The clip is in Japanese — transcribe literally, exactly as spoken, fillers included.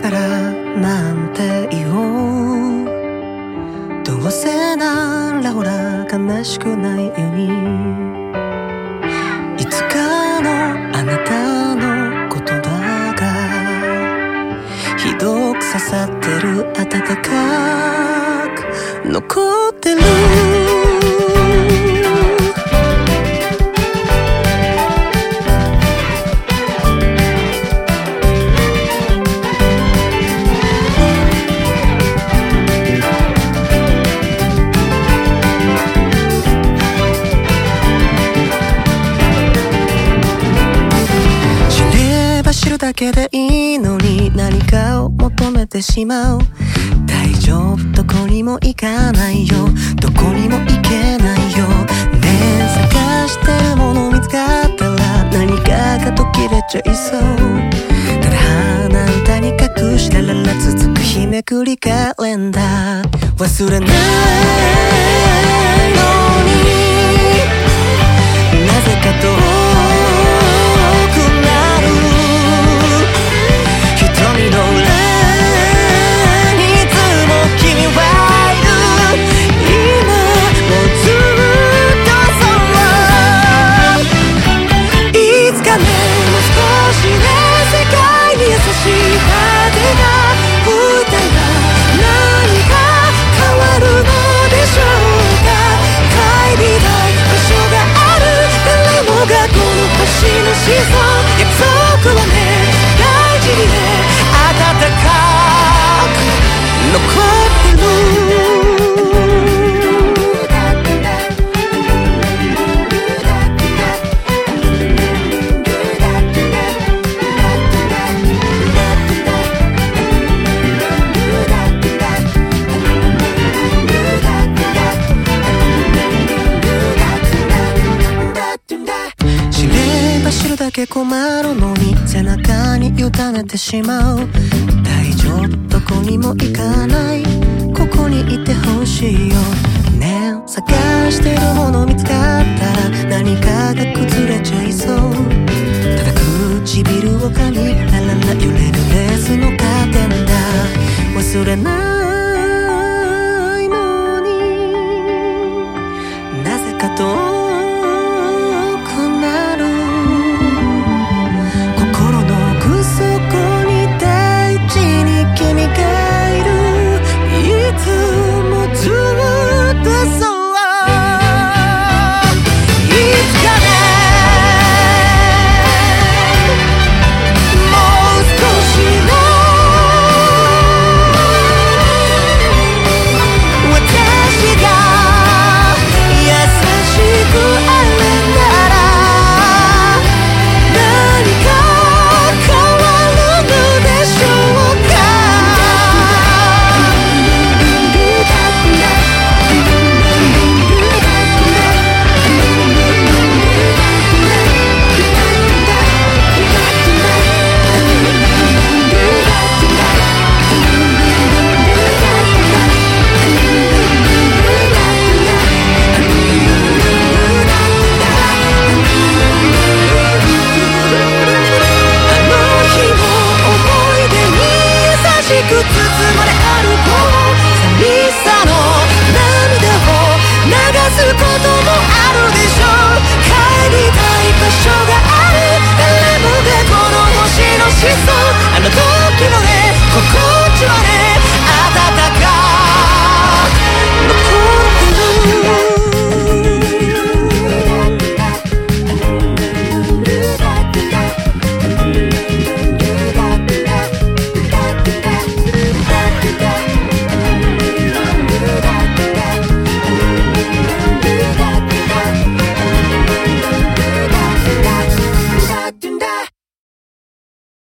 からなんて言おう、どうせならほら悲しくないように、いつかのあなたの言葉がひどく刺さってる、温かく残ってる。知るだけでいいのに何かを求めてしまう。大丈夫、どこにも行かないよ、どこにも行けないよ。ねえ、探してるもの見つかったら何かが途切れちゃいそう。ただ鼻歌に隠したらら続く日めくりカレンダー、忘れないのになぜかと約束はね、大事にね、温かく残ってる。知るだけ困るのに背中に委ねてしまう。大丈夫、どこにも行かない、ここにいてほしいよ。ねえ、探してるもの見つかったら何かが崩れちゃいそう。ただ唇を噛み、ラララ揺れるレースのカーテンだ、忘れない